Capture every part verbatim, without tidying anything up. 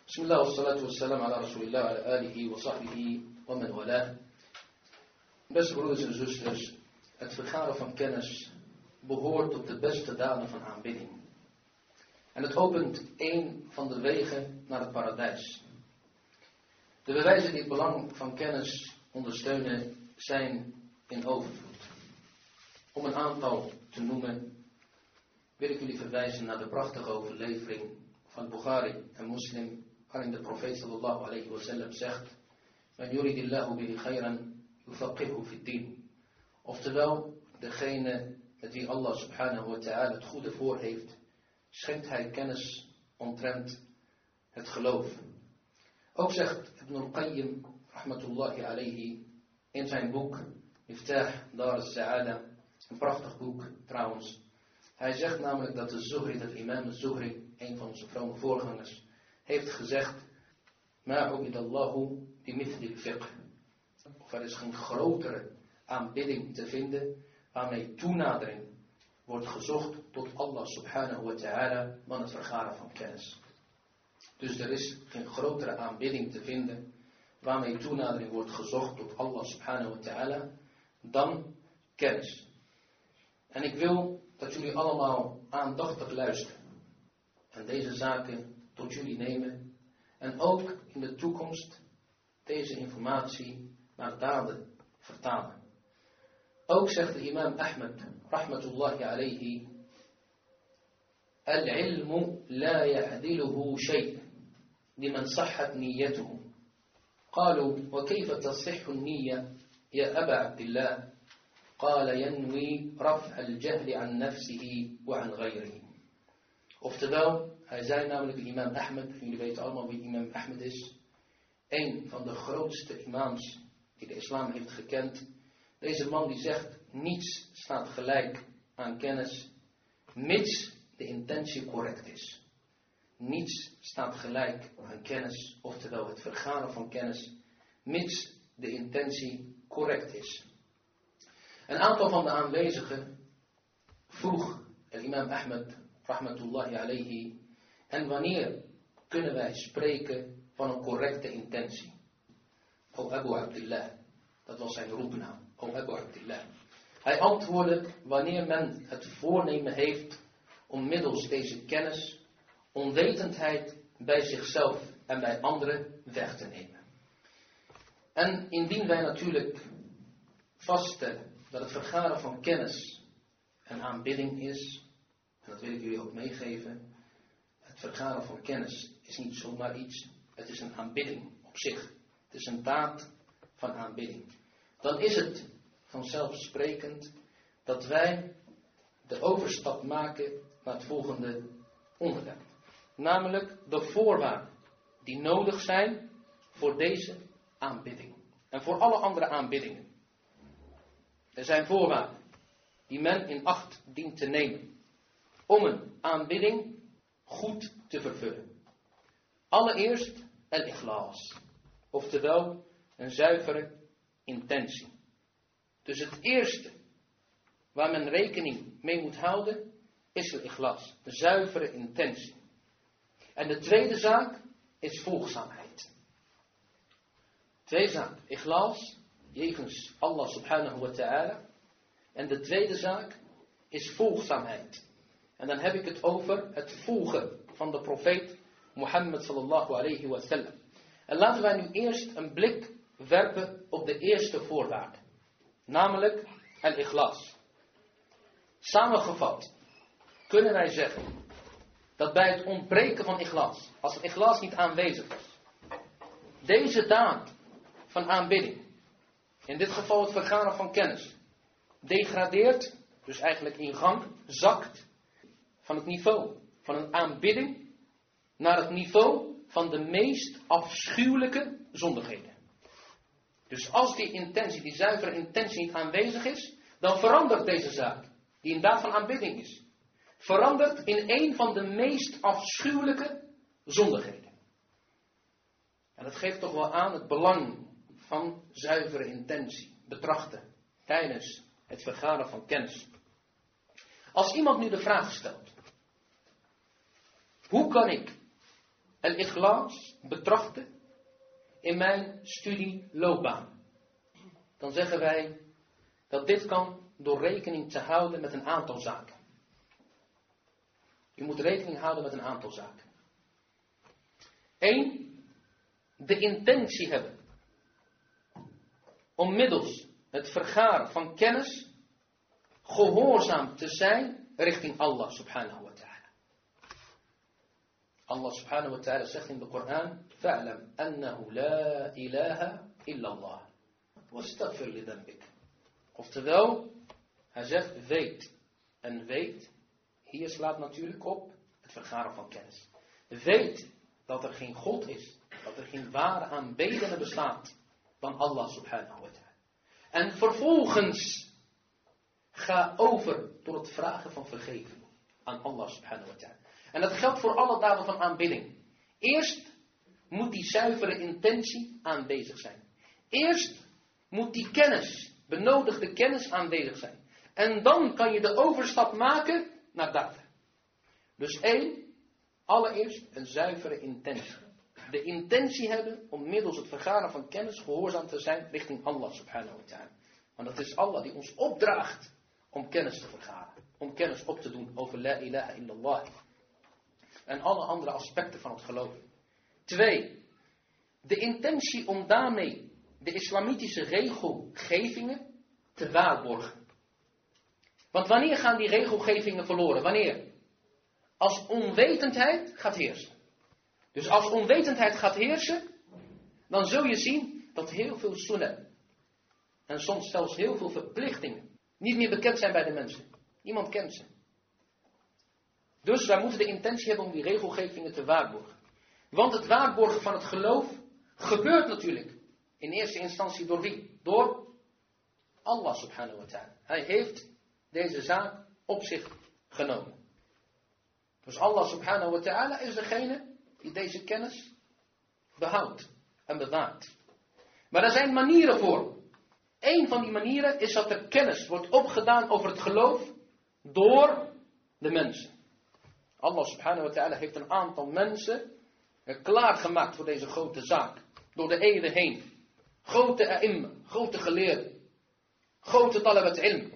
Bismillah wa salatu wa salam ala rasulillah wa ala alihi wa sahbihi wa man wala. Beste broeders en zusters, het vergaren van kennis behoort tot de beste daden van aanbidding. En het opent een van de wegen naar het paradijs. De bewijzen die het belang van kennis ondersteunen zijn in overvloed. Om een aantal te noemen, wil ik jullie verwijzen naar de prachtige overlevering van Bukhari en Muslim, waarin de profeet sallallahu alayhi wa sallam zegt: "Man yuridillahu bihi khayran yufaqihu fid din." Oftewel, degene met wie Allah subhanahu wa ta'ala het goede voor heeft, schenkt hij kennis omtrent het geloof. Ook zegt Ibn al-Qayyim rahmatullahi alayhi in zijn boek Miftah Dar al-Sa'ada, een prachtig boek trouwens. Hij zegt namelijk dat de Zuhri, dat imam Zuhri, een van onze vrome voorgangers, heeft gezegd: "Ma ubidallahu bimithli al-fiqh." Of er is geen grotere aanbidding te vinden waarmee toenadering wordt gezocht tot Allah subhanahu wa ta'ala dan het vergaren van kennis. Dus er is geen grotere aanbidding te vinden waarmee toenadering wordt gezocht tot Allah subhanahu wa ta'ala dan kennis. En ik wil dat jullie allemaal aandachtig luisteren en deze zaken tot jullie nemen en ook in de toekomst deze informatie naar daden vertalen. Ook zegt de imam Ahmed rahmatullahi alayhi: "Al-ilmu la ya'diluhu shay' liman sahhat niyyatuhu." قالوا: وكيف تصح النية يا أبا عبد الله؟ قال: ينوي رفع الجهل عن نفسه وعن غيره. Oftewel, hij zei namelijk, de imam Ahmed, en jullie weten allemaal wie imam Ahmed is, een van de grootste imams die de islam heeft gekend. Deze man die zegt: niets staat gelijk aan kennis, mits de intentie correct is. Niets staat gelijk aan kennis, oftewel het vergaren van kennis, mits de intentie correct is. Een aantal van de aanwezigen vroeg el imam Ahmed rahmatullahi alayhi: en wanneer kunnen wij spreken van een correcte intentie? O Abu Abdullah, dat was zijn roepnaam, O Abu Abdullah. Hij antwoordde: wanneer men het voornemen heeft om middels deze kennis onwetendheid bij zichzelf en bij anderen weg te nemen. En indien wij natuurlijk vaststellen dat het vergaren van kennis een aanbidding is, en dat wil ik jullie ook meegeven, het vergaren van kennis is niet zomaar iets, het is een aanbidding op zich. Het is een daad van aanbidding. Dan is het vanzelfsprekend dat wij de overstap maken naar het volgende onderwerp. Namelijk de voorwaarden die nodig zijn voor deze aanbidding. En voor alle andere aanbiddingen. Er zijn voorwaarden die men in acht dient te nemen om een aanbidding goed te vervullen. Allereerst al-ikhlas, oftewel een zuivere intentie. Dus het eerste waar men rekening mee moet houden is al-ikhlas, de zuivere intentie. En de tweede zaak is volgzaamheid. Tweede zaak, ikhlas, jegens Allah subhanahu wa ta'ala. En de tweede zaak is volgzaamheid. En dan heb ik het over het volgen van de profeet Mohammed sallallahu alayhi wa sallam. En laten wij nu eerst een blik werpen op de eerste voorwaarde. Namelijk al-ikhlas. Samengevat kunnen wij zeggen dat bij het ontbreken van ikhlas, als het ikhlas niet aanwezig is, deze daad van aanbidding, in dit geval het vergaren van kennis, degradeert, dus eigenlijk in gang, zakt van het niveau van een aanbidding naar het niveau van de meest afschuwelijke zondigheden. Dus als die intentie, die zuivere intentie niet aanwezig is, dan verandert deze zaak, die een daad van aanbidding is, verandert in een van de meest afschuwelijke zondigheden. En dat geeft toch wel aan het belang van zuivere intentie betrachten tijdens het vergaren van kennis. Als iemand nu de vraag stelt: hoe kan ik al-ikhlas betrachten in mijn studieloopbaan, dan zeggen wij dat dit kan door rekening te houden met een aantal zaken. Je moet rekening houden met een aantal zaken. Eén, de intentie hebben om middels het vergaren van kennis gehoorzaam te zijn richting Allah subhanahu wa ta'ala. Allah subhanahu wa ta'ala zegt in de Koran: Fa'lam annahu la ilaha illallah. Wastaghfir li dhanbik. Oftewel, hij zegt weet. En weet, hier slaat natuurlijk op het vergaren van kennis. Weet dat er geen God is, dat er geen ware aanbedene bestaat dan Allah subhanahu wa ta'ala. En vervolgens ga over door het vragen van vergeving aan Allah subhanahu wa ta'ala. En dat geldt voor alle daden van aanbidding. Eerst moet die zuivere intentie aanwezig zijn. Eerst moet die kennis, benodigde kennis aanwezig zijn. En dan kan je de overstap maken naar daden. Dus één, allereerst een zuivere intentie. De intentie hebben om middels het vergaren van kennis gehoorzaam te zijn richting Allah subhanahu wa ta'ala. Want het is Allah die ons opdraagt om kennis te vergaren. Om kennis op te doen over la ilaha illallah. En alle andere aspecten van het geloof. Twee, de intentie om daarmee de islamitische regelgevingen te waarborgen. Want wanneer gaan die regelgevingen verloren? Wanneer? Als onwetendheid gaat heersen. Dus als onwetendheid gaat heersen, dan zul je zien dat heel veel sunnah en soms zelfs heel veel verplichtingen niet meer bekend zijn bij de mensen. Niemand kent ze. Dus wij moeten de intentie hebben om die regelgevingen te waarborgen. Want het waarborgen van het geloof gebeurt natuurlijk in eerste instantie door wie? Door Allah subhanahu wa ta'ala. Hij heeft deze zaak op zich genomen. Dus Allah subhanahu wa ta'ala is degene die deze kennis behoudt en bewaart. Maar er zijn manieren voor. Een van die manieren is dat er kennis wordt opgedaan over het geloof door de mensen. Allah subhanahu wa ta'ala heeft een aantal mensen klaargemaakt voor deze grote zaak. Door de eeuwen heen. Grote a'imma, grote geleerden. Grote talabat ilm.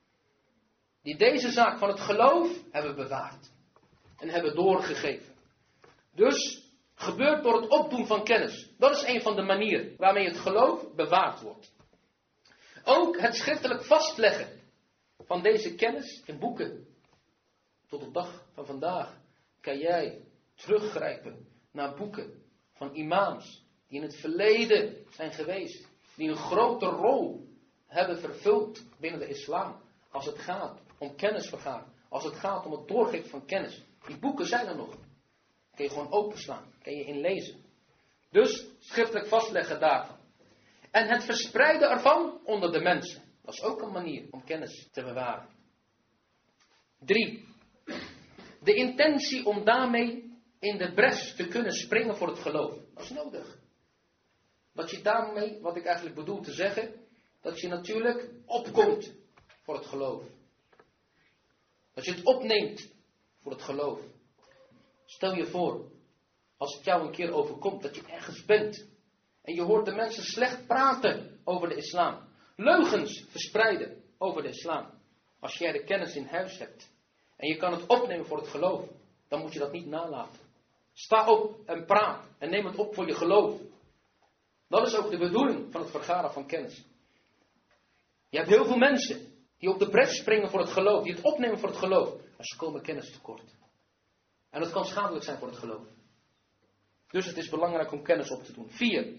Die deze zaak van het geloof hebben bewaard. En hebben doorgegeven. Dus gebeurt door het opdoen van kennis. Dat is een van de manieren waarmee het geloof bewaard wordt. Ook het schriftelijk vastleggen van deze kennis in boeken. Tot de dag van vandaag kan jij teruggrijpen naar boeken van imams die in het verleden zijn geweest. Die een grote rol hebben vervuld binnen de islam. Als het gaat om kennisvergaren. Als het gaat om het doorgeven van kennis. Die boeken zijn er nog. Kun je gewoon openslaan. Kun je inlezen. Dus schriftelijk vastleggen daarvan. En het verspreiden ervan onder de mensen. Dat is ook een manier om kennis te bewaren. Drie. De intentie om daarmee in de bres te kunnen springen voor het geloof. Dat is nodig. Dat je daarmee, wat ik eigenlijk bedoel te zeggen, dat je natuurlijk opkomt voor het geloof. Dat je het opneemt voor het geloof. Stel je voor, als het jou een keer overkomt dat je ergens bent. En je hoort de mensen slecht praten over de islam. Leugens verspreiden over de islam. Als jij de kennis in huis hebt. En je kan het opnemen voor het geloof. Dan moet je dat niet nalaten. Sta op en praat. En neem het op voor je geloof. Dat is ook de bedoeling van het vergaren van kennis. Je hebt heel veel mensen die op de bres springen voor het geloof. Die het opnemen voor het geloof. Maar ze komen kennis tekort. En dat kan schadelijk zijn voor het geloof. Dus het is belangrijk om kennis op te doen. Vier.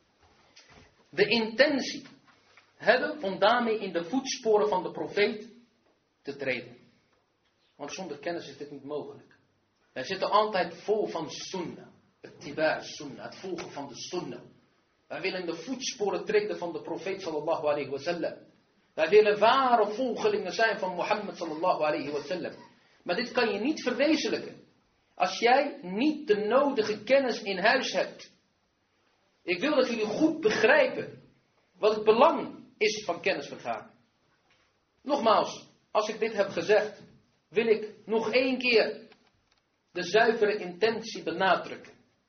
De intentie hebben om daarmee in de voetsporen van de profeet te treden. Want zonder kennis is dit niet mogelijk. Wij zitten altijd vol van sunnah. Het tiba' sunnah. Het volgen van de sunnah. Wij willen in de voetsporen treden van de profeet sallallahu alayhi wa sallam. Wij willen ware volgelingen zijn van Mohammed sallallahu alayhi wa sallam. Maar dit kan je niet verwezenlijken. Als jij niet de nodige kennis in huis hebt. Ik wil dat jullie goed begrijpen wat het belang is van kennisvergaren. Nogmaals, als ik dit heb gezegd, wil ik nog één keer de zuivere intentie benadrukken.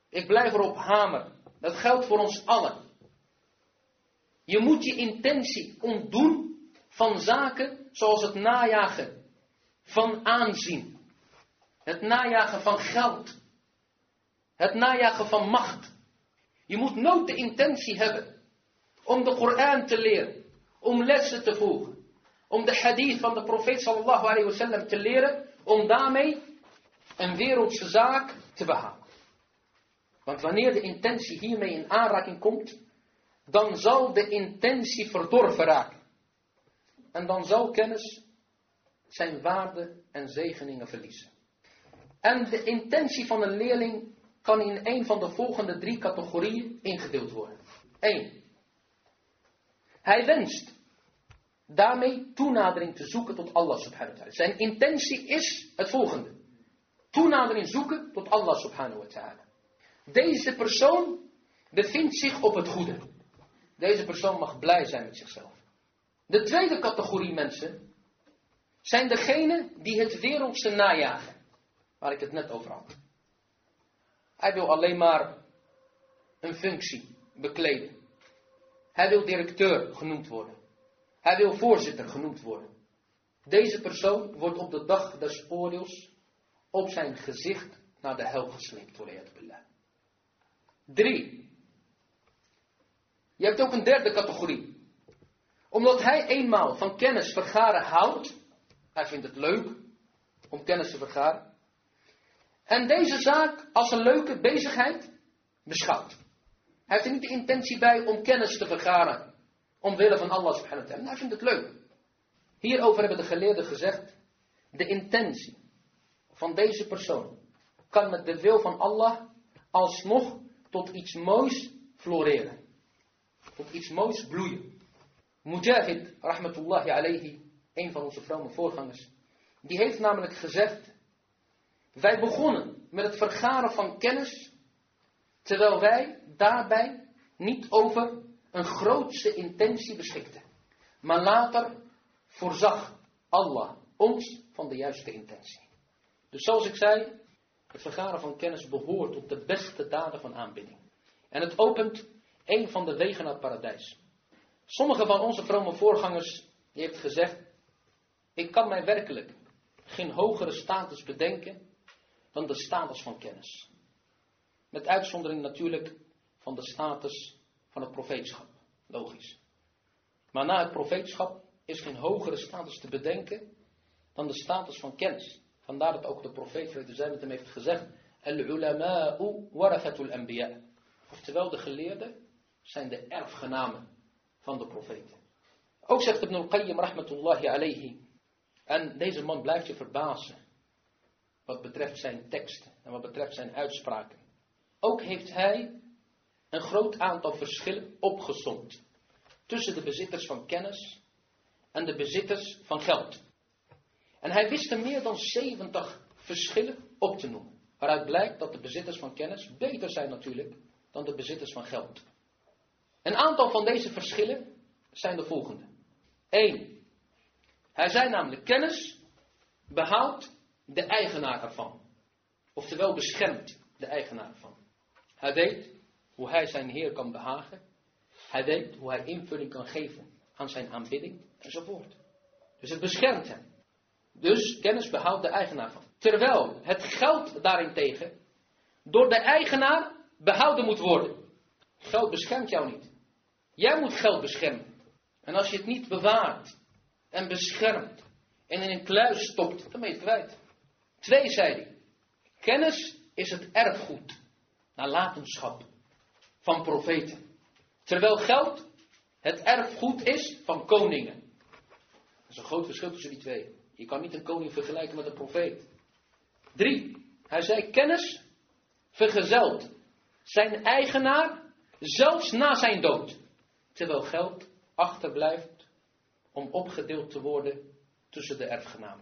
Ik blijf erop hameren. Dat geldt voor ons allen. Je moet je intentie ontdoen van zaken zoals het najagen van aanzien. Het najagen van geld. Het najagen van macht. Je moet nooit de intentie hebben om de Koran te leren. Om lessen te volgen. Om de hadith van de profeet sallallahu alayhi wa sallam te leren. Om daarmee een wereldse zaak te behalen. Want wanneer de intentie hiermee in aanraking komt, dan zal de intentie verdorven raken. En dan zal kennis zijn waarde en zegeningen verliezen. En de intentie van een leerling kan in een van de volgende drie categorieën ingedeeld worden. Eén. Hij wenst daarmee toenadering te zoeken tot Allah subhanahu wa ta'ala. Zijn intentie is het volgende. Toenadering zoeken tot Allah subhanahu wa ta'ala. Deze persoon bevindt zich op het goede. Deze persoon mag blij zijn met zichzelf. De tweede categorie mensen zijn degenen die het wereldse najagen. Waar ik het net over had. Hij wil alleen maar een functie bekleden. Hij wil directeur genoemd worden. Hij wil voorzitter genoemd worden. Deze persoon wordt op de dag des oordeels op zijn gezicht naar de hel gesleept. Drie. Je hebt ook een derde categorie. Omdat hij eenmaal van kennis vergaren houdt. Hij vindt het leuk om kennis te vergaren. En deze zaak als een leuke bezigheid beschouwt. Hij heeft er niet de intentie bij om kennis te vergaren. Omwille van Allah subhanahu wa ta'ala. Hij vindt het leuk. Hierover hebben de geleerden gezegd. De intentie van deze persoon kan met de wil van Allah alsnog tot iets moois floreren. Tot iets moois bloeien. Mujahid, rahmatullahi alayhi, een van onze vrome voorgangers, die heeft namelijk gezegd: wij begonnen met het vergaren van kennis, terwijl wij daarbij niet over een grootste intentie beschikten. Maar later voorzag Allah ons van de juiste intentie. Dus zoals ik zei, het vergaren van kennis behoort tot de beste daden van aanbidding. En het opent een van de wegen naar het paradijs. Sommige van onze vrome voorgangers, die heeft gezegd: ik kan mij werkelijk geen hogere status bedenken dan de status van kennis. Met uitzondering natuurlijk van de status van het profeetschap. Logisch. Maar na het profeetschap is geen hogere status te bedenken dan de status van kennis. Vandaar dat ook de profeet vrede zij met hem heeft gezegd: al-ulama'u warathatul anbiya. Oftewel, de geleerden zijn de erfgenamen van de profeten. Ook zegt Ibn al-Qayyim rahmatullahi alayhi. En deze man blijft je verbazen. Wat betreft zijn teksten en wat betreft zijn uitspraken. Ook heeft hij een groot aantal verschillen opgesomd. Tussen de bezitters van kennis en de bezitters van geld. En hij wist er meer dan zeventig verschillen op te noemen. Waaruit blijkt dat de bezitters van kennis beter zijn natuurlijk dan de bezitters van geld. Een aantal van deze verschillen zijn de volgende. Eén. Hij zei namelijk: kennis behoudt de eigenaar ervan. Oftewel beschermt de eigenaar ervan. Hij weet hoe hij zijn Heer kan behagen. Hij weet hoe hij invulling kan geven aan zijn aanbidding enzovoort. Dus het beschermt hem. Dus kennis behoudt de eigenaar van. Terwijl het geld daarentegen door de eigenaar behouden moet worden. Geld beschermt jou niet. Jij moet geld beschermen. En als je het niet bewaart en beschermt en in een kluis stopt, dan ben je het kwijt. Twee, zei hij. Kennis is het erfgoed, nalatenschap van profeten. Terwijl geld het erfgoed is van koningen. Dat is een groot verschil tussen die twee. Je kan niet een koning vergelijken met een profeet. Drie. Hij zei: kennis vergezelt zijn eigenaar zelfs na zijn dood. Terwijl geld achterblijft om opgedeeld te worden tussen de erfgenamen.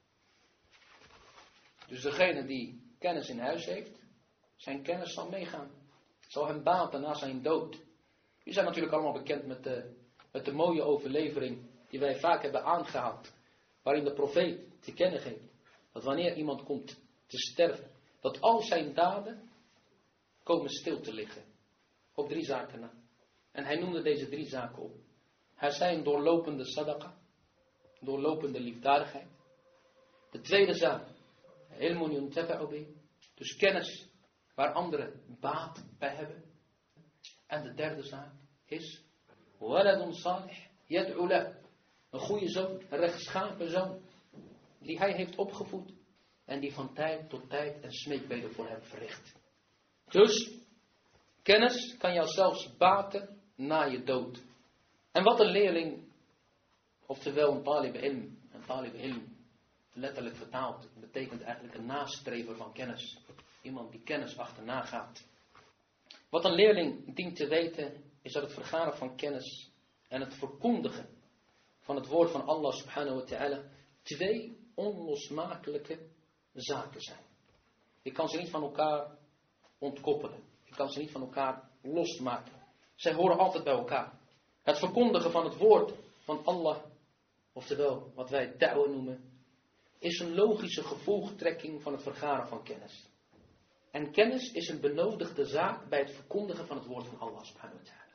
Dus degene die kennis in huis heeft, zijn kennis zal meegaan. Zal hem baten na zijn dood. Jullie zijn natuurlijk allemaal bekend met de, met de mooie overlevering die wij vaak hebben aangehaald. Waarin de profeet te kennen geeft dat wanneer iemand komt te sterven, dat al zijn daden komen stil te liggen. Op drie zaken na. En hij noemde deze drie zaken op. Hij zei een doorlopende sadaqa. Doorlopende liefdadigheid. De tweede zaak. Ilmun yuntafa'u bi. Dus kennis waar anderen baat bij hebben. En de derde zaak is waladun salih yad'u lahu. Een goede zoon, een rechtschapen zoon. Die hij heeft opgevoed. En die van tijd tot tijd een smeekbede voor hem verricht. Dus, kennis kan jou zelfs baten na je dood. En wat een leerling, oftewel een talib ilm, een talib ilm, letterlijk vertaald, betekent eigenlijk een nastrever van kennis. Iemand die kennis achterna gaat. Wat een leerling dient te weten, is dat het vergaren van kennis en het verkondigen van het woord van Allah subhanahu wa ta'ala twee onlosmakelijke zaken zijn. Je kan ze niet van elkaar ontkoppelen. Je kan ze niet van elkaar losmaken. Zij horen altijd bij elkaar. Het verkondigen van het woord van Allah, oftewel wat wij da'wa noemen, is een logische gevolgtrekking van het vergaren van kennis. En kennis is een benodigde zaak bij het verkondigen van het woord van Allah subhanahu wa ta'ala.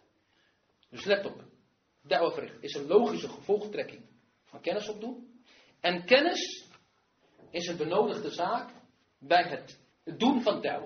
Dus let op. Da'wa verricht is een logische gevolgtrekking van kennis opdoen. En kennis is een benodigde zaak bij het doen van da'wa.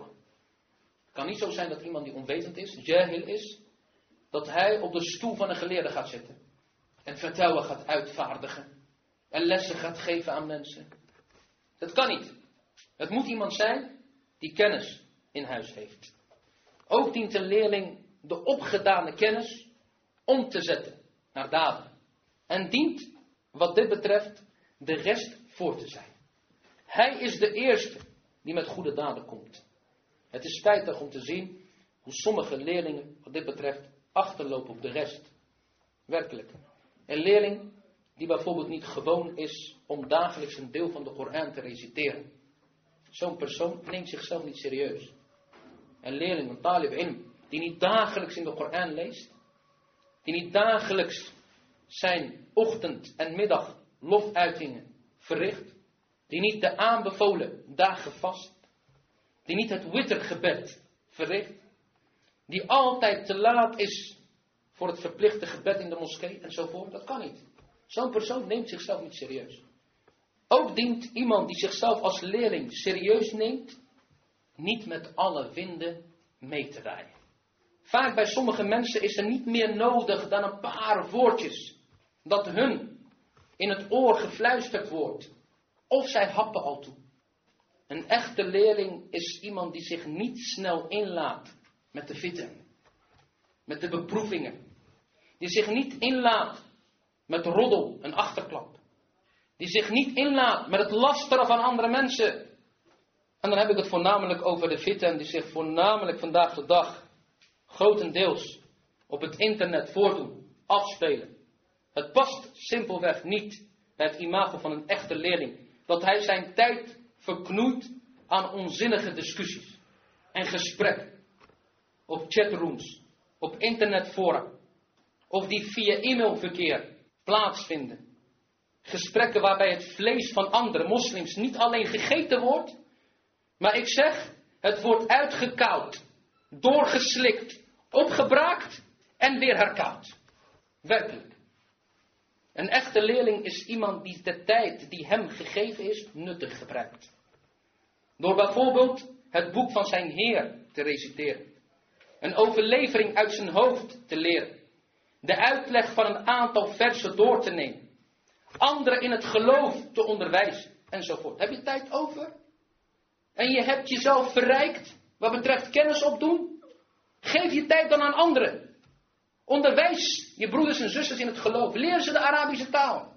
Het kan niet zo zijn dat iemand die onwetend is, jahil is, dat hij op de stoel van een geleerde gaat zitten. En vertellen gaat uitvaardigen. En lessen gaat geven aan mensen. Dat kan niet. Het moet iemand zijn die kennis in huis heeft. Ook dient een leerling de opgedane kennis om te zetten naar daden. En dient, wat dit betreft, de rest voor te zijn. Hij is de eerste die met goede daden komt. Het is spijtig om te zien hoe sommige leerlingen, wat dit betreft, achterlopen op de rest. Werkelijk. Een leerling die bijvoorbeeld niet gewoon is om dagelijks een deel van de Koran te reciteren. Zo'n persoon neemt zichzelf niet serieus. Een leerling, een talib ilm, die niet dagelijks in de Koran leest. Die niet dagelijks zijn ochtend en middag lofuitingen verricht. Die niet de aanbevolen dagen vast. Die niet het wittergebed verricht. Die altijd te laat is voor het verplichte gebed in de moskee enzovoort. Dat kan niet. Zo'n persoon neemt zichzelf niet serieus. Ook dient iemand die zichzelf als leerling serieus neemt, niet met alle winden mee te rijden. Vaak bij sommige mensen is er niet meer nodig dan een paar woordjes dat hun in het oor gefluisterd wordt. Of zij happen al toe. Een echte leerling is iemand die zich niet snel inlaat met de fitten, met de beproevingen. Die zich niet inlaat met roddel en achterklap. Die zich niet inlaat met het lasteren van andere mensen. En dan heb ik het voornamelijk over de fitten die zich voornamelijk vandaag de dag grotendeels op het internet voordoen, afspelen. Het past simpelweg niet bij het imago van een echte leerling. Dat hij zijn tijd verknoeit aan onzinnige discussies en gesprekken. Op chatrooms, op internetfora. Of die via e-mailverkeer plaatsvinden. Gesprekken waarbij het vlees van andere moslims niet alleen gegeten wordt. Maar ik zeg, het wordt uitgekauwd, doorgeslikt, opgebraakt en weer herkauwd. Werkelijk. Een echte leerling is iemand die de tijd die hem gegeven is nuttig gebruikt. Door bijvoorbeeld het boek van zijn Heer te reciteren. Een overlevering uit zijn hoofd te leren. De uitleg van een aantal versen door te nemen. Anderen in het geloof te onderwijzen. Enzovoort. Heb je tijd over? En je hebt jezelf verrijkt wat betreft kennis opdoen? Geef je tijd dan aan anderen. Onderwijs je broeders en zusters in het geloof. Leer ze de Arabische taal.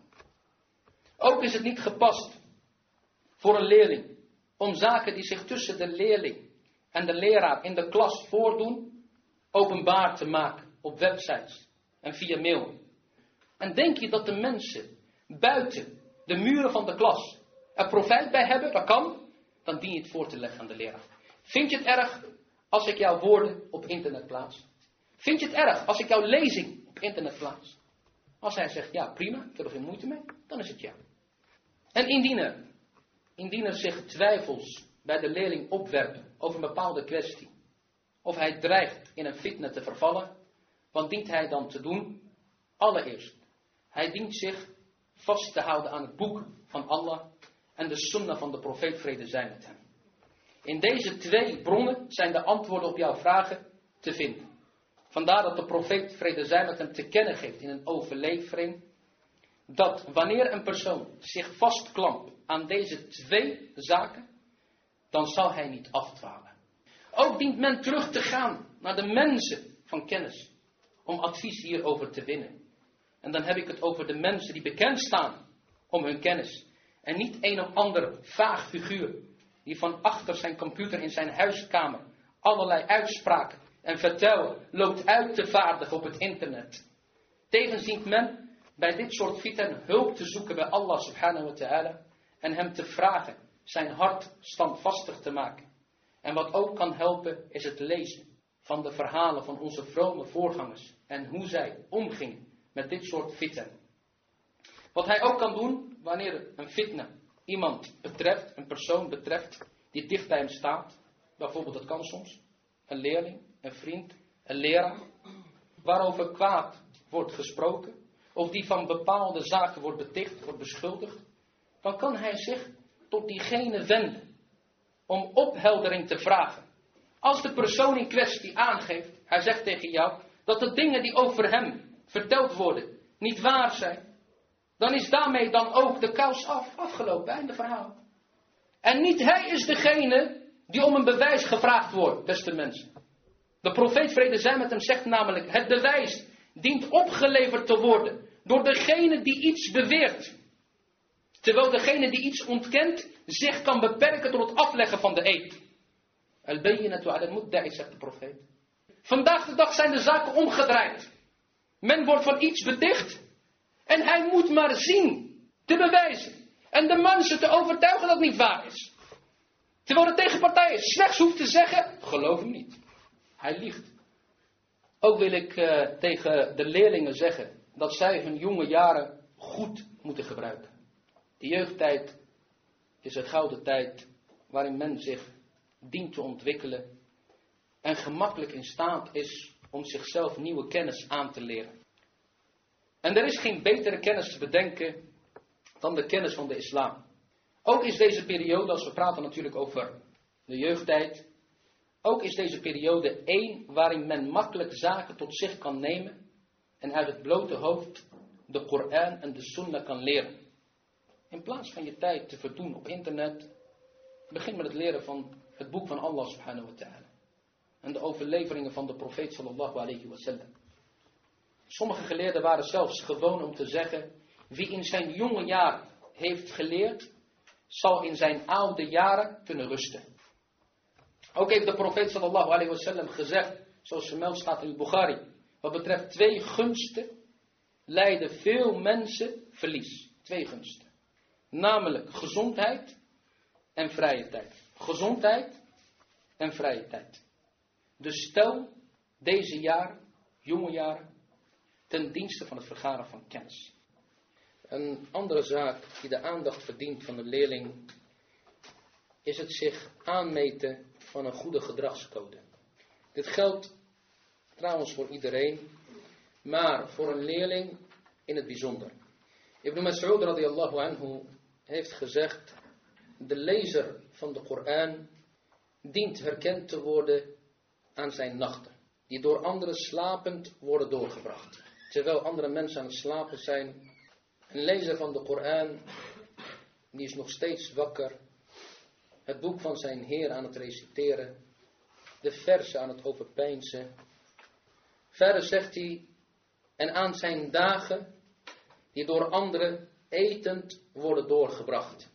Ook is het niet gepast voor een leerling om zaken die zich tussen de leerling en de leraar in de klas voordoen, openbaar te maken op websites en via mail. En denk je dat de mensen buiten de muren van de klas er profijt bij hebben? Dat kan. Dan dien je het voor te leggen aan de leraar. Vind je het erg als ik jouw woorden op internet plaats? Vind je het erg als ik jouw lezing op internet plaats? Als hij zegt, ja prima, ik heb er geen moeite mee, dan is het ja. En indien er, indien er zich twijfels bij de leerling opwerpen over een bepaalde kwestie. of hij dreigt in een fitna te vervallen, wat dient hij dan te doen? Allereerst, hij dient zich vast te houden aan het boek van Allah en de sunnah van de profeet, vrede zij met hem. In deze twee bronnen zijn de antwoorden op jouw vragen te vinden. Vandaar dat de profeet, vrede zij met hem, te kennen geeft in een overlevering, dat wanneer een persoon zich vastklampt aan deze twee zaken, dan zal hij niet afdwalen. Ook dient men terug te gaan naar de mensen van kennis, om advies hierover te winnen. En dan heb ik het over de mensen die bekend staan om hun kennis. En niet een of ander vaag figuur, die van achter zijn computer in zijn huiskamer allerlei uitspraken en vertellen loopt uit te vaardigen op het internet. Tevens dient men bij dit soort fitan hulp te zoeken bij Allah subhanahu wa ta'ala en hem te vragen zijn hart standvastig te maken. En wat ook kan helpen is het lezen van de verhalen van onze vrome voorgangers en hoe zij omgingen met dit soort fitan. Wat hij ook kan doen wanneer een fitna iemand betreft, een persoon betreft die dicht bij hem staat. Bijvoorbeeld, dat kan soms een leerling, een vriend, een leraar, waarover kwaad wordt gesproken, of die van bepaalde zaken wordt beticht, wordt beschuldigd, dan kan hij zich tot diegene wenden om opheldering te vragen. Als de persoon in kwestie aangeeft, hij zegt tegen jou, dat de dingen die over hem verteld worden niet waar zijn, dan is daarmee dan ook de kous af, afgelopen, einde verhaal. En niet hij is degene die om een bewijs gevraagd wordt, beste mensen. De profeet, vrede zij met hem, zegt namelijk, het bewijs dient opgeleverd te worden door degene die iets beweert. Terwijl degene die iets ontkent zich kan beperken tot het afleggen van de eed. Al-bayyinatu ala al-mudda'i, zegt de profeet. Vandaag de dag zijn de zaken omgedraaid. Men wordt van iets beticht en hij moet maar zien, te bewijzen. En de mensen te overtuigen dat het niet waar is. Terwijl de tegenpartij slechts hoeft te zeggen, geloof hem niet. Hij liegt. Ook wil ik uh, tegen de leerlingen zeggen dat zij hun jonge jaren goed moeten gebruiken. De jeugdtijd is een gouden tijd waarin men zich dient te ontwikkelen en gemakkelijk in staat is om zichzelf nieuwe kennis aan te leren. En er is geen betere kennis te bedenken dan de kennis van de islam. Ook is deze periode, als we praten natuurlijk over de jeugdtijd, ook is deze periode één waarin men makkelijk zaken tot zich kan nemen en uit het blote hoofd de Koran en de Sunnah kan leren. In plaats van je tijd te verdoen op internet, begin met het leren van het boek van Allah subhanahu wa ta'ala. En de overleveringen van de profeet sallallahu alayhi wa sallam. Sommige geleerden waren zelfs gewoon om te zeggen, wie in zijn jonge jaren heeft geleerd, zal in zijn oude jaren kunnen rusten. Ook heeft de profeet sallallahu alayhi wa sallam gezegd, zoals vermeld staat in Bukhari, wat betreft twee gunsten, lijden veel mensen verlies. Twee gunsten. Namelijk gezondheid en vrije tijd. Gezondheid en vrije tijd. Dus stel deze jaren, jonge jaren, ten dienste van het vergaren van kennis. Een andere zaak die de aandacht verdient van de leerling is het zich aanmeten van een goede gedragscode. Dit geldt trouwens voor iedereen, maar voor een leerling in het bijzonder. Ibn Mas'ud radiyallahu anhu heeft gezegd, de lezer van de Koran dient herkend te worden aan zijn nachten, die door anderen slapend worden doorgebracht. Terwijl andere mensen aan het slapen zijn, een lezer van de Koran, die is nog steeds wakker, het boek van zijn Heer aan het reciteren, de versen aan het overpeinzen. Verder zegt hij, en aan zijn dagen, die door anderen etend worden doorgebracht.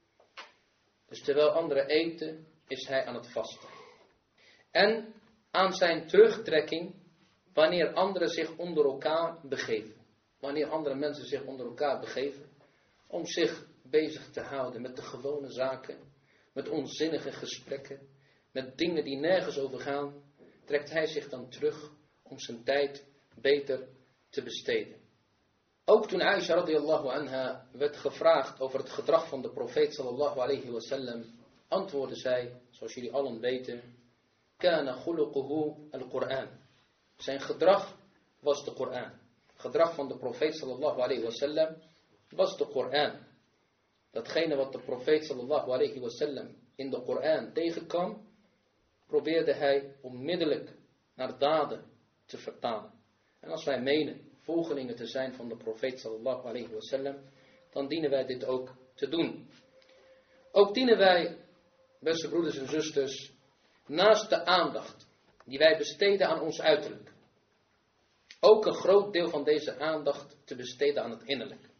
Dus terwijl anderen eten, is hij aan het vasten. En aan zijn terugtrekking, wanneer anderen zich onder elkaar begeven. Wanneer andere mensen zich onder elkaar begeven, om zich bezig te houden met de gewone zaken, met onzinnige gesprekken, met dingen die nergens over gaan, trekt hij zich dan terug om zijn tijd beter te besteden. Ook toen Aisha radiyallahu anha werd gevraagd over het gedrag van de profeet sallallahu alayhi wa sallam, antwoordde zij, zoals jullie allen weten, kana khuluquhu al-Qur'an. Zijn gedrag was de Koran. Gedrag van de profeet sallallahu alayhi wa sallam was de Koran. Datgene wat de profeet sallallahu alayhi wa sallam in de Koran tegenkwam, probeerde hij onmiddellijk naar daden te vertalen. En als wij menen volgelingen te zijn van de profeet sallallahu alayhi wa sallam, dan dienen wij dit ook te doen. Ook dienen wij, beste broeders en zusters, naast de aandacht die wij besteden aan ons uiterlijk, ook een groot deel van deze aandacht te besteden aan het innerlijk.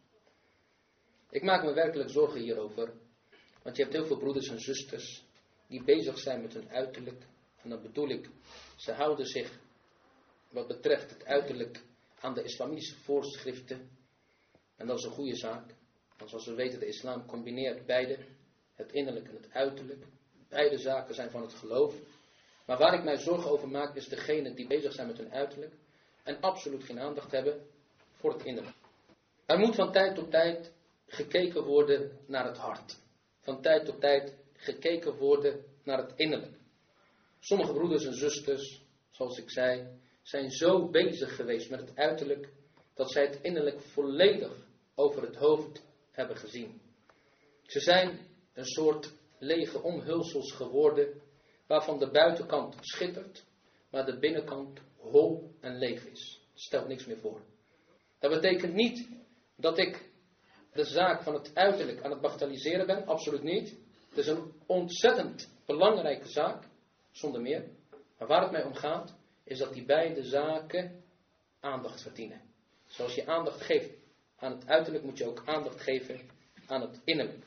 Ik maak me werkelijk zorgen hierover, want je hebt heel veel broeders en zusters die bezig zijn met hun uiterlijk. En dan bedoel ik, ze houden zich wat betreft het uiterlijk aan de islamitische voorschriften. En dat is een goede zaak, want zoals we weten, de islam combineert beide, het innerlijk en het uiterlijk. Beide zaken zijn van het geloof. Maar waar ik mij zorgen over maak, is degene die bezig zijn met hun uiterlijk en absoluut geen aandacht hebben voor het innerlijk. Er moet van tijd tot tijd gekeken worden naar het hart. Van tijd tot tijd gekeken worden naar het innerlijk. Sommige broeders en zusters, zoals ik zei, zijn zo bezig geweest met het uiterlijk, dat zij het innerlijk volledig over het hoofd hebben gezien. Ze zijn een soort lege omhulsels geworden, waarvan de buitenkant schittert, maar de binnenkant hol en leeg is. Stelt niks meer voor. Dat betekent niet dat ik de zaak van het uiterlijk aan het bagatelliseren ben, absoluut niet. Het is een ontzettend belangrijke zaak, zonder meer. Maar waar het mij om gaat, is dat die beide zaken aandacht verdienen. Zoals je aandacht geeft aan het uiterlijk, moet je ook aandacht geven aan het innerlijk.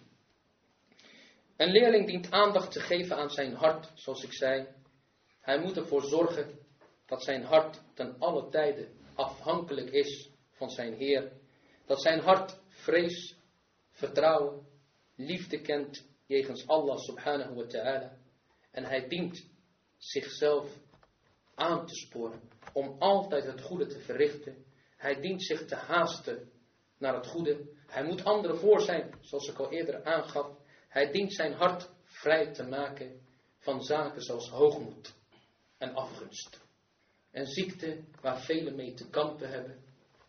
Een leerling dient aandacht te geven aan zijn hart, zoals ik zei. Hij moet ervoor zorgen dat zijn hart ten alle tijde afhankelijk is van zijn Heer. Dat zijn hart vrees, vertrouwen, liefde kent jegens Allah subhanahu wa ta'ala. En hij dient zichzelf aan te sporen om altijd het goede te verrichten. Hij dient zich te haasten naar het goede. Hij moet anderen voor zijn, zoals ik al eerder aangaf. Hij dient zijn hart vrij te maken van zaken zoals hoogmoed en afgunst. En ziekte waar velen mee te kampen hebben.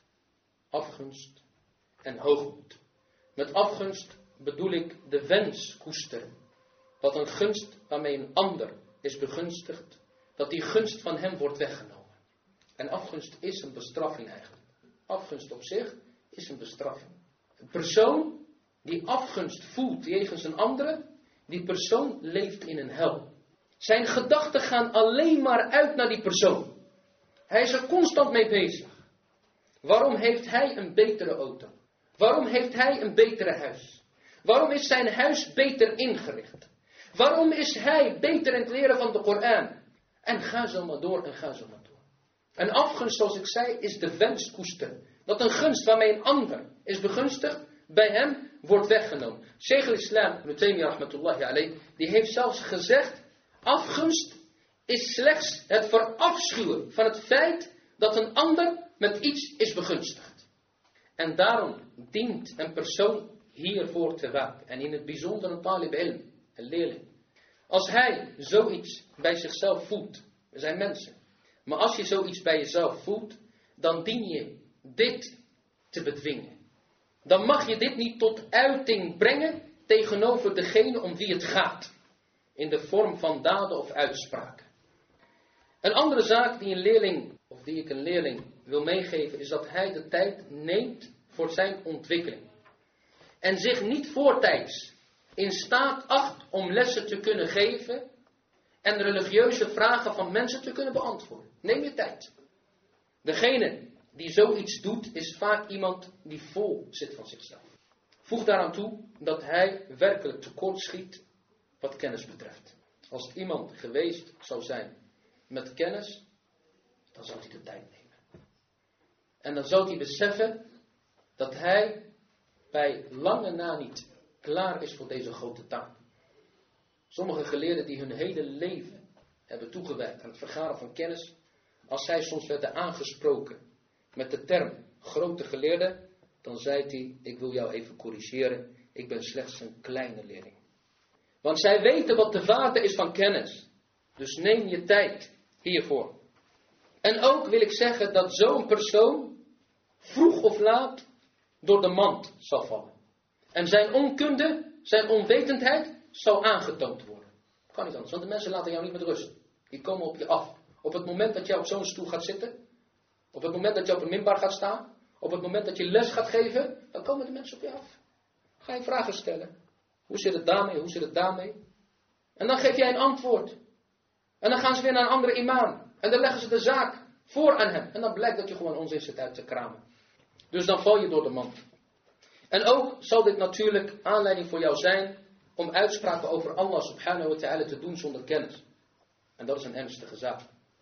Afgunst en hoogmoed. Met afgunst bedoel ik de wens koesteren. Dat een gunst waarmee een ander is begunstigd, dat die gunst van hem wordt weggenomen. En afgunst is een bestraffing eigenlijk. Afgunst op zich is een bestraffing. Een persoon die afgunst voelt jegens een andere, die persoon leeft in een hel. Zijn gedachten gaan alleen maar uit naar die persoon. Hij is er constant mee bezig. Waarom heeft hij een betere auto? Waarom heeft hij een betere huis? Waarom is zijn huis beter ingericht? Waarom is hij beter in het leren van de Koran? En ga zo maar door en ga zo maar door. Een afgunst, zoals ik zei, is de wens koesteren. Dat een gunst waarmee een ander is begunstigd, bij hem wordt weggenomen. Sheikh al-Islam, Ibn Taymiyyah rahmatullahi alayh, die heeft zelfs gezegd, afgunst is slechts het verafschuwen van het feit dat een ander met iets is begunstigd. En daarom dient een persoon hiervoor te waken. En in het bijzonder een talib ilm, een leerling. Als hij zoiets bij zichzelf voelt, we zijn mensen. Maar als je zoiets bij jezelf voelt, dan dien je dit te bedwingen. Dan mag je dit niet tot uiting brengen tegenover degene om wie het gaat. In de vorm van daden of uitspraken. Een andere zaak die een leerling, of die ik een leerling wil meegeven, is dat hij de tijd neemt voor zijn ontwikkeling. En zich niet voortijds in staat acht om lessen te kunnen geven en religieuze vragen van mensen te kunnen beantwoorden. Neem je tijd. Degene die zoiets doet, is vaak iemand die vol zit van zichzelf. Voeg daaraan toe dat hij werkelijk tekortschiet wat kennis betreft. Als het iemand geweest zou zijn met kennis, dan zou hij de tijd nemen. En dan zou hij beseffen dat hij bij lange na niet klaar is voor deze grote taak. Sommige geleerden die hun hele leven hebben toegewijd aan het vergaren van kennis, als zij soms werden aangesproken met de term grote geleerde, dan zei hij, ik wil jou even corrigeren, ik ben slechts een kleine leerling. Want zij weten wat de waarde is van kennis. Dus neem je tijd hiervoor. En ook wil ik zeggen dat zo'n persoon vroeg of laat door de mand zal vallen. En zijn onkunde, zijn onwetendheid zal aangetoond worden. Kan niet anders, want de mensen laten jou niet met rust. Die komen op je af. Op het moment dat jij op zo'n stoel gaat zitten, op het moment dat je op een minbar gaat staan, op het moment dat je les gaat geven, dan komen de mensen op je af. Ga je vragen stellen. Hoe zit het daarmee? Hoe zit het daarmee? En dan geef jij een antwoord. En dan gaan ze weer naar een andere imam. En dan leggen ze de zaak voor aan hem. En dan blijkt dat je gewoon onzin zit uit te kramen. Dus dan val je door de mand. En ook zal dit natuurlijk aanleiding voor jou zijn om uitspraken over Allah subhanahu wa ta'ala te doen zonder kennis. En dat is een ernstige zaak.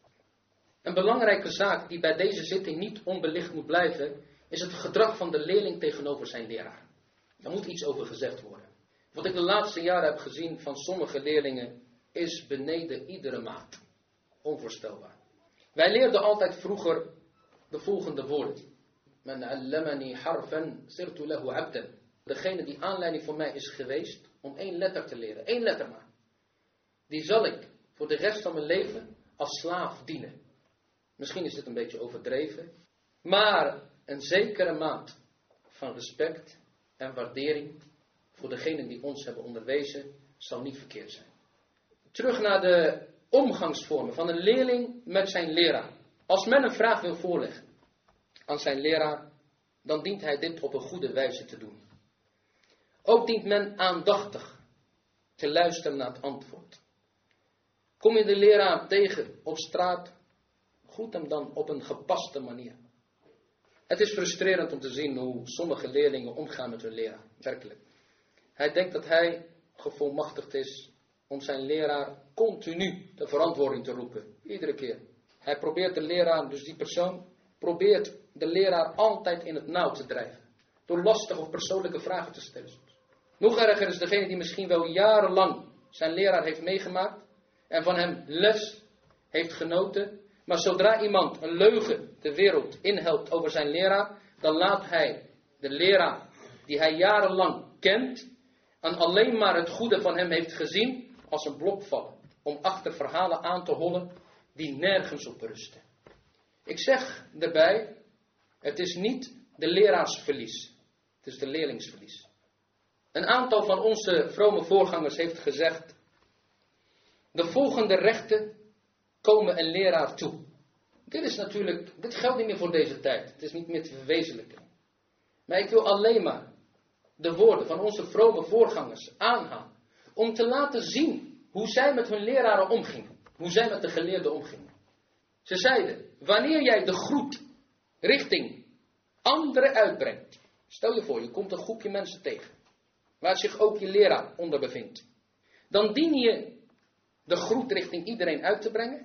Een belangrijke zaak die bij deze zitting niet onbelicht moet blijven, is het gedrag van de leerling tegenover zijn leraar. Daar moet iets over gezegd worden. Wat ik de laatste jaren heb gezien van sommige leerlingen is beneden iedere maat. Onvoorstelbaar. Wij leerden altijd vroeger de volgende woorden. Man allamani harfan sirtu lahu abdan. Degene die aanleiding voor mij is geweest om één letter te leren. één letter maar. Die zal ik voor de rest van mijn leven als slaaf dienen. Misschien is dit een beetje overdreven. Maar een zekere maat van respect en waardering voor degenen die ons hebben onderwezen zal niet verkeerd zijn. Terug naar de omgangsvormen van een leerling met zijn leraar. Als men een vraag wil voorleggen aan zijn leraar, dan dient hij dit op een goede wijze te doen. Ook dient men aandachtig te luisteren naar het antwoord. Kom je de leraar tegen op straat, groet hem dan op een gepaste manier. Het is frustrerend om te zien hoe sommige leerlingen omgaan met hun leraar, werkelijk. Hij denkt dat hij gevolmachtigd is om zijn leraar continu de verantwoording te roepen. Iedere keer. Hij probeert de leraar, dus die persoon, probeert de leraar altijd in het nauw te drijven. Door lastige of persoonlijke vragen te stellen. Nog erger is degene die misschien wel jarenlang zijn leraar heeft meegemaakt en van hem les heeft genoten. Maar zodra iemand een leugen de wereld inhelpt over zijn leraar, dan laat hij de leraar die hij jarenlang kent en alleen maar het goede van hem heeft gezien, als een blok vallen. Om achter verhalen aan te hollen die nergens op rusten. Ik zeg daarbij, het is niet de leraarsverlies. Het is de leerlingsverlies. Een aantal van onze vrome voorgangers heeft gezegd, de volgende rechten komen een leraar toe. Dit is natuurlijk, dit geldt niet meer voor deze tijd. Het is niet meer te verwezenlijken. Maar ik wil alleen maar de woorden van onze vrome voorgangers aanhalen. Om te laten zien hoe zij met hun leraren omgingen. Hoe zij met de geleerden omgingen. Ze zeiden, wanneer jij de groet richting anderen uitbrengt. Stel je voor, je komt een groepje mensen tegen. Waar zich ook je leraar onder bevindt. Dan dien je de groet richting iedereen uit te brengen.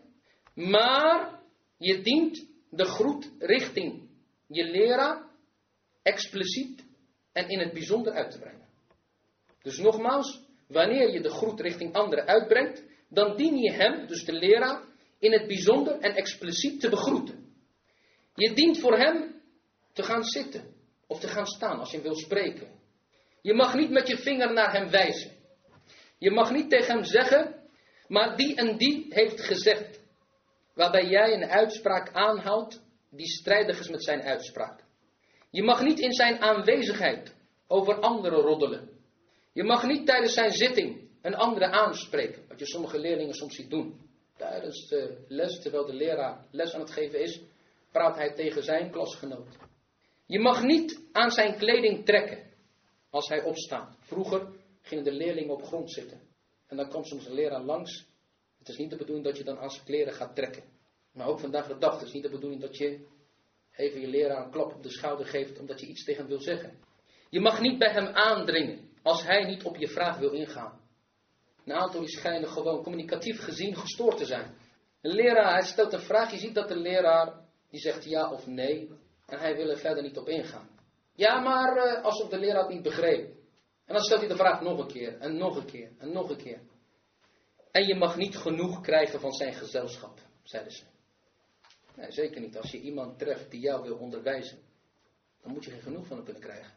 Maar je dient de groet richting je leraar expliciet en in het bijzonder uit te brengen. Dus nogmaals, wanneer je de groet richting anderen uitbrengt, dan dien je hem, dus de leraar, in het bijzonder en expliciet te begroeten. Je dient voor hem te gaan zitten of te gaan staan als je hem wil spreken. Je mag niet met je vinger naar hem wijzen. Je mag niet tegen hem zeggen, maar die en die heeft gezegd. Waarbij jij een uitspraak aanhaalt die strijdig is met zijn uitspraak. Je mag niet in zijn aanwezigheid over anderen roddelen. Je mag niet tijdens zijn zitting een andere aanspreken. Wat je sommige leerlingen soms ziet doen. Tijdens de les, terwijl de leraar les aan het geven is, praat hij tegen zijn klasgenoot. Je mag niet aan zijn kleding trekken als hij opstaat. Vroeger gingen de leerlingen op grond zitten. En dan komt soms een leraar langs. Het is niet de bedoeling dat je dan aan zijn kleren gaat trekken. Maar ook vandaag de dag, het is niet de bedoeling dat je even je leraar een klap op de schouder geeft omdat je iets tegen hem wil zeggen. Je mag niet bij hem aandringen als hij niet op je vraag wil ingaan. Een aantal die schijnen gewoon communicatief gezien gestoord te zijn. Een leraar, hij stelt een vraag, je ziet dat de leraar die zegt ja of nee en hij wil er verder niet op ingaan. Ja, maar uh, alsof de leraar het niet begreep. En dan stelt hij de vraag nog een keer en nog een keer en nog een keer. En je mag niet genoeg krijgen van zijn gezelschap, zeiden ze. Nee, zeker niet. Als je iemand treft die jou wil onderwijzen, dan moet je geen genoeg van hem kunnen krijgen.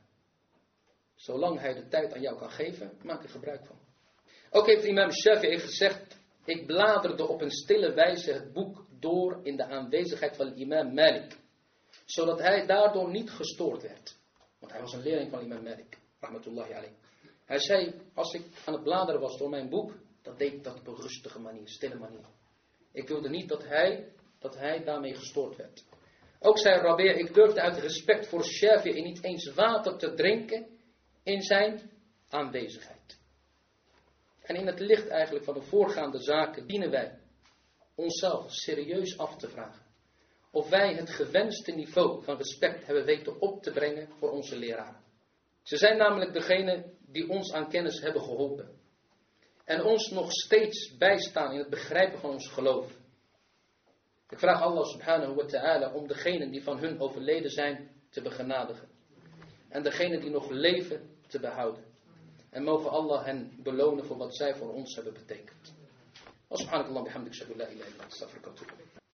Zolang hij de tijd aan jou kan geven, maak er gebruik van. Ook heeft imam Shafi'i gezegd, Ik bladerde op een stille wijze het boek door in de aanwezigheid van imam Malik. Zodat hij daardoor niet gestoord werd. Want hij was een leerling van imam Malik. Rahmatullahi alayhi. Hij zei, als ik aan het bladeren was door mijn boek, dan deed ik dat op een rustige manier, stille manier. Ik wilde niet dat hij, dat hij daarmee gestoord werd. Ook zei Rabi', ik durfde uit respect voor Shafi'i niet eens water te drinken in zijn aanwezigheid. En in het licht eigenlijk van de voorgaande zaken dienen wij onszelf serieus af te vragen of wij het gewenste niveau van respect hebben weten op te brengen voor onze leraren. Ze zijn namelijk degene die ons aan kennis hebben geholpen en ons nog steeds bijstaan in het begrijpen van ons geloof. Ik vraag Allah subhanahu wa ta'ala om degenen die van hun overleden zijn te begenadigen en degenen die nog leven te behouden. En mogen Allah hen belonen voor wat zij voor ons hebben betekend. Wa subhanakallah bihamdik shadu la ilaha illa anta astaghfiruka wa atubu ilayk.